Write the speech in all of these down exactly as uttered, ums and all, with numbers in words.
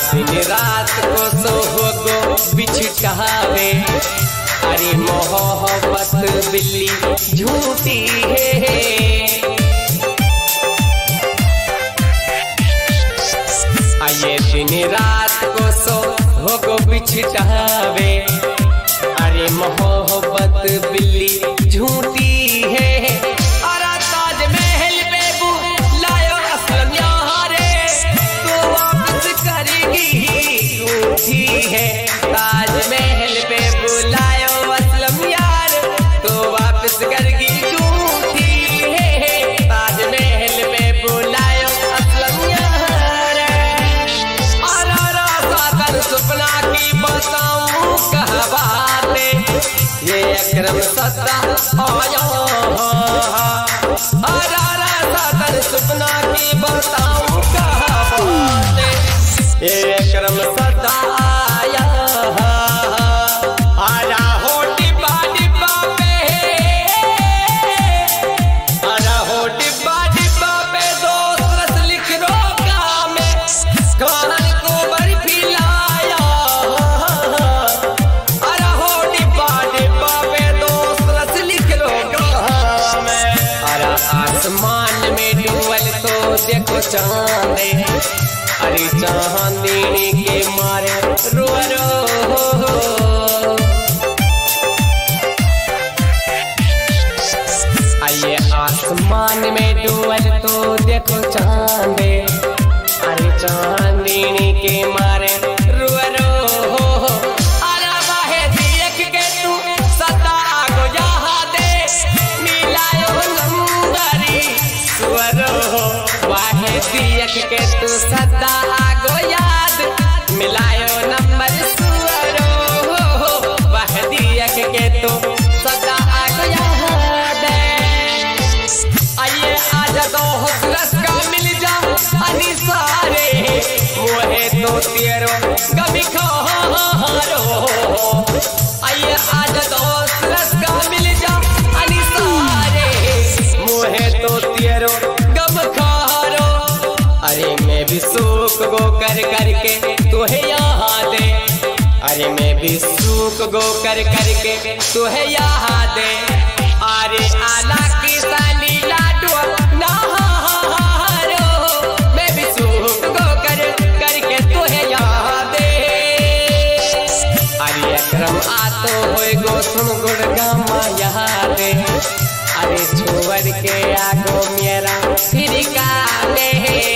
दिन रात को सोहगो बिछटावे। अरे मोहब्बत बिल्ली झूठी है। आये दिन रात को सोहगो बिछटावे। अरे मोहब्बत बिल्ली झूठी है। अरे ताजमहल पे बुलायो असलम यारे, तो वापस करेगी झूठी है। ताजमहल पे बुलायो असलम यार, तो वापस करेगी झूठी है। ताजमहल पे बुलायो असलम यार। अरे सपना की बताऊं कहा बातें, ये अकरम सदा आया। अरे सादर सपना की बताऊं कहा बातें, ये अकरम सदा आया। आया हो डिब्बा डिब्बा पे, आया हो डिब्बा डिब्बा पे दोस्त रस लिख रोका में कहानी को बर्फी लाया। अरे हो डिब्बा डिब्बा पे दोस्त रस लिख रोका में। अरे आसमान में डूबल तो देखो चांदे। अरे चांदनी के मारे रो रो। आइए आसमान में डूबल तो देखो चांदे। अरे चांदनी के मारे रो रो। अरे वाहे देख के तू सदा आगो यहाँ दे, मिलायो नंबरी स्वरो। वाहे देख के तू सदा आगो याद, मिलायो नंबर स्वरो। वाहे देख के तू सदा आगो याद। आइए आजा दो रस का मिल जा अनि सारे, मोहे तो तेरो कभी खारो। आइए आजा दो रस का मिल जा अनि सारे, मोहे तो तेरो गम खारो। अरे मैं भी सूख गो कर करके तुहे यहाँ दे। अरे मैं भी सूख गो कर करके तुहे यहाँ दे। अरे आला की साली लाडू नहारो, मैं भी सूख गो कर करके तुहे यहाँ दे। अरे अकरम आतो होए गो सुन गुड़गा यहाँ दे। अरे छोड़ के आगो मेरा फिर काले।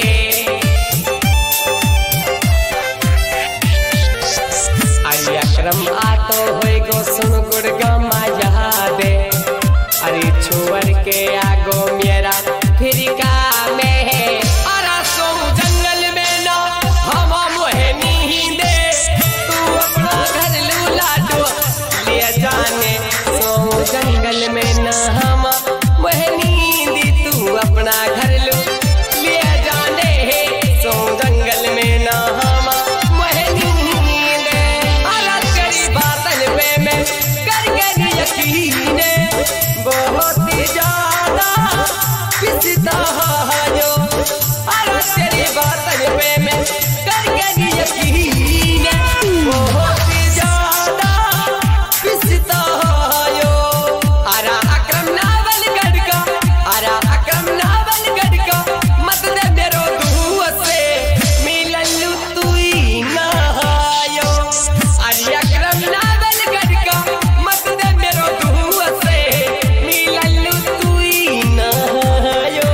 अरे अकरम आतो होए गो सुन गुड़गा यहाँ दे। अरे छोड़ के आगो मेरा फिर काले। अरे सो जंगल में ना हम मोहे नींदे, तू अपना घर लूला दो ले जाने। सो जंगल में ना हम मोहे नींदी, तू अपना घर लू ले जाने। सो जंगल में ना हम मोहे नींदे। अरे तेरी बातन पे मैं कर कर यकीन, बहुत ही ज्यादा पिसता जो। अरे तेरी बातन पे मैं कर कर यकीन, बहुत ही ज्यादा पिसता जो। अरे अकरम नावल गढ़का, अरे अकरम नावल गढ़का मत दे मेरो दुआ से, मिललू तू ही ना आयो। अरे अकरम नावल गढ़का मत दे मेरो दुआ से, मिललू तू ही ना आयो।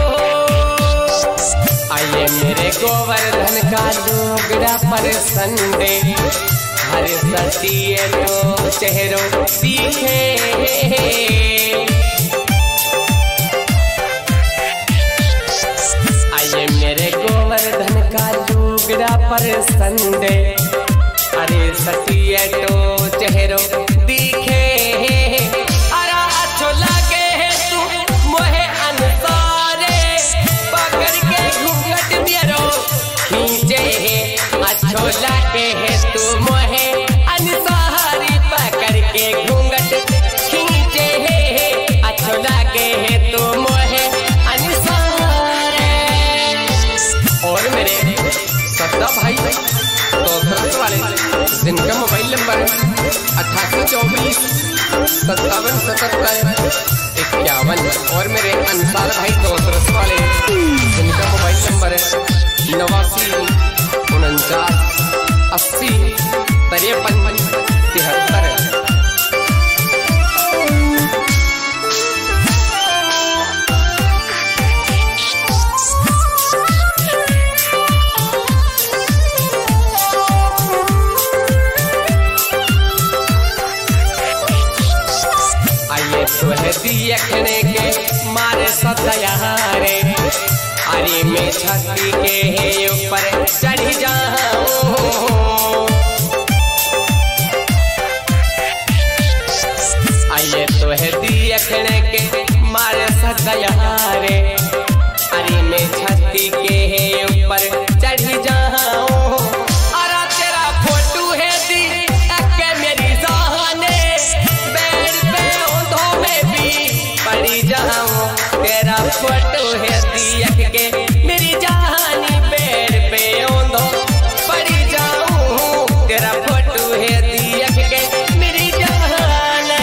आइए मेरे गोवर्धन का डोगरा पर संडे। हर सतिए तो चेहरों दिखे। आइए मेरे गोवर्धन का डोगरा पर संडे। अरे सतिए तो चेहरों दिखे। अरे अच्छो लगे है तू मोहे अनसारे, पकड़ के घूंघट मेरो खींचे। अच्छो लगे है तू मोहे अनसारी, पकड़ के घूंघट खींचे। अच्छो लगे है तू मोहे अनसारे। और मेरे सत्ता भाई तो जिनका मोबाइल नंबर अठासी चौबीस सत्तावन सतहत्तर इक्यावन और मेरे अंसार भाई दोस्त वाले जिनका मोबाइल नंबर नवासी उनचास अस्सी तिरपन तिहत्तर। देखने के मारे सतयारे अरे में छत्ती के ऊपर चढ़ जाऊं। आइए तो है देखने के मारे सतयारे अरे में छत्ती के ऊपर चढ़ जाऊं। अरे तेरा फोटो है दी के मेरी जाने बेड पे ओंधो में भी पड़ी जाऊं। तेरा फोटो है दियक के मेरी जानी बेड पे ओंधो पड़ी जाऊं। तेरा फोटो है दियक के मेरी जाने।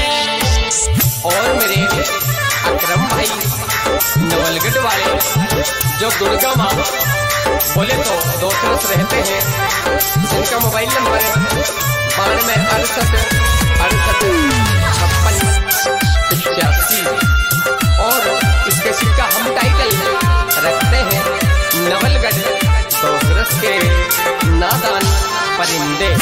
और मेरे अकरम भाई नवलगढ़ वाले जो गुड़गांव बोले तो दो तरफ रहते हैं, जिनका मोबाइल नंबर बानवे अड़सठ अड़सठ छप्पन पचासी और इसके सिक्का हम टाइटल रखते हैं नवलगढ़ दोसरस के नादान परिंदे।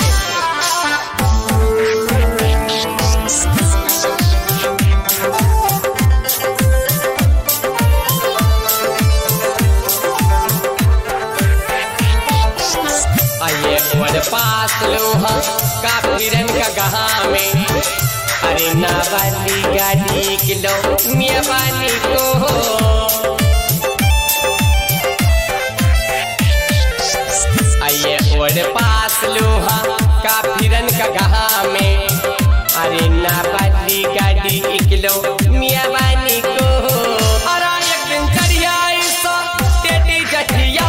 आइए और पास लोहा काफिरन का गहा में अरे ना वाली गाड़ी किलो मियाँ वाली को आइए और पास लोहा काफिरन का गहा में अरे ना वाली गाड़ी किलो मियाँ वाली को। अरे एक दिन चढ़िया सो टेटी जठिया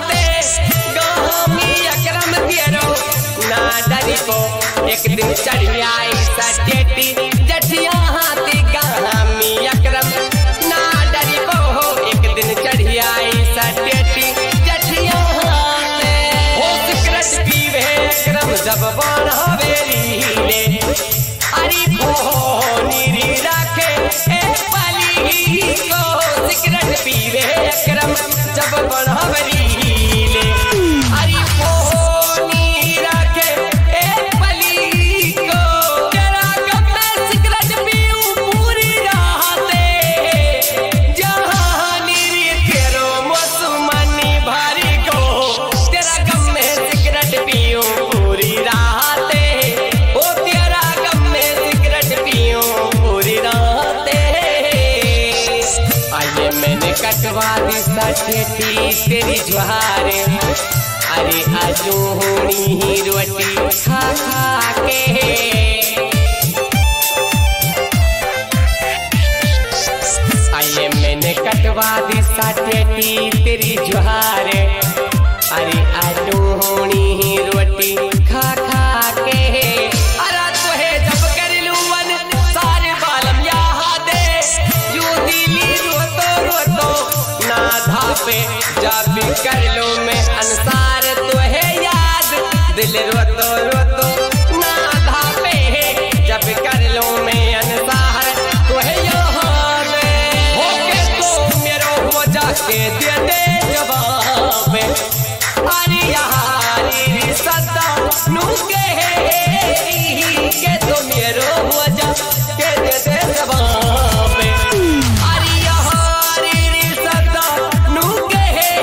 ना डरी को एक दिन चढ़िया टेटी जठिया हाथी गामी अकरम ना डरी को एक दिन चढ़िया टेटी जठिया हाथे हो सिगरेट पीवे अकरम जब बना बेरीले अरे को नीरी रखे एक पली को सिगरेट पीवे अकरम जब बना बेरीले अरे कटवादी सठेती तेरी ज्वारे अरे आजू होनी ही रोटी खा खा के। आइए मैंने कटवादी सठेती तेरी ज्वारे अरे आजू होनी ही रोटी खा खा के। अरे तो है जब कर लू वन सारे बालम यहाँ दे यू दिली रोतो रोतो ना धापे जब भी कर लो मैं अंसार तो है याद दिल रोतो रोतो ना धापे जब कर लो मैं अंसार तो है यहाँ में होके तो मेरो हो जाके दे दे जवाब अरे यारी सदा नू के के तो मेरो हो जाके दे दे जवाब अरे यारी सदा नू के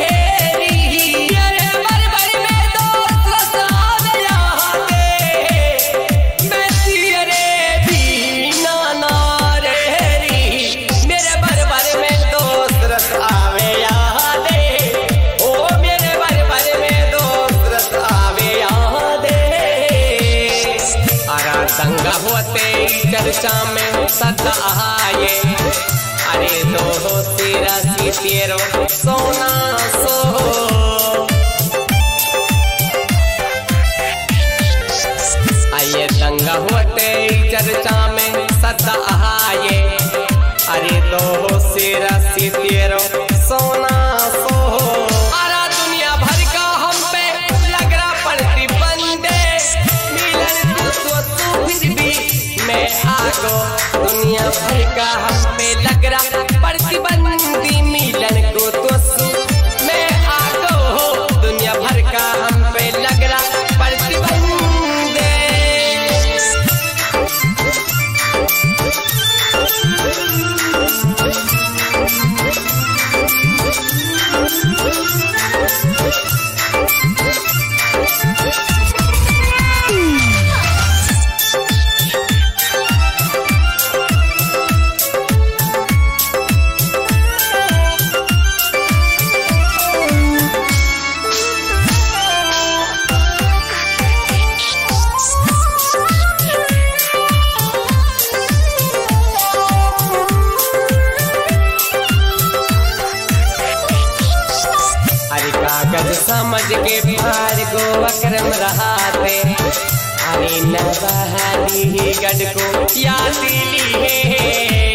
मेरे बर बर में दोस्त रसाव यादे मैं तेरे भी नाना रे मेरे बर बर में दोस्त रसावे यादे ओ मेरे बर बर में दोस्त रसावे यादे। आरा दंगा होते चर्चा में सदा आए अरे दो तेरा सी तेरो सोना सो समझ के पार गो अक्रम रहाते अरे न बहाली गढ़ को याद ली है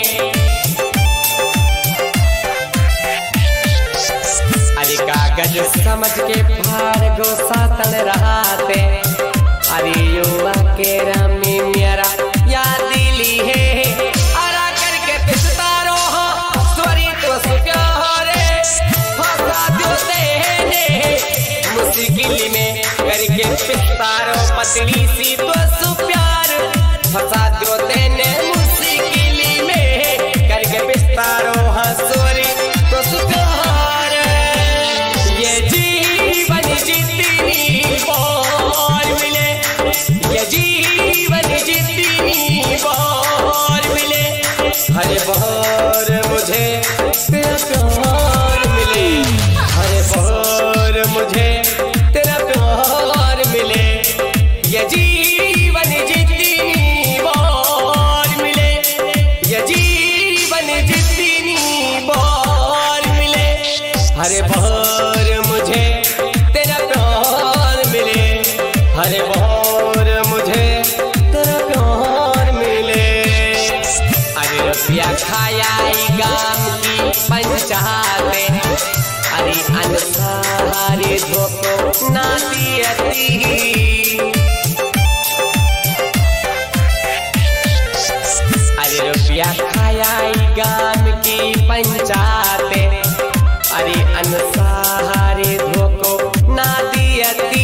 अरे कागज समझ के पार गो सातन रहाते अरे युवा के रामी मेरा याद ली है अरा करके पिछतारो स्वरी तो सुप्यारे फंसा दो तेने मुश्किल में करके पिछतारो पतली सी तो सुप्यार फंसा दो तेने मुश्किल में करके पिछतारो हंसोरी तो सुप्यार ये जीवन जितनी बार मिले ये जीवन जितनी बार मिले हरे बार मुझे तेरा प्यार मिले हरे बार मुझे तेरा प्यार मिले ये जीवन जितनी बार मिले ये जीवन जितनी बार मिले हरे बार मुझे तेरा प्यार मिले हरे बार मुझे तेरा प्यार मिले अरे रुपया खाया गाम की पंचायते अरे अनसारे धोको नाती अरे रुपया खाया गाम की पंचायते अरे अनसारे धोको नाती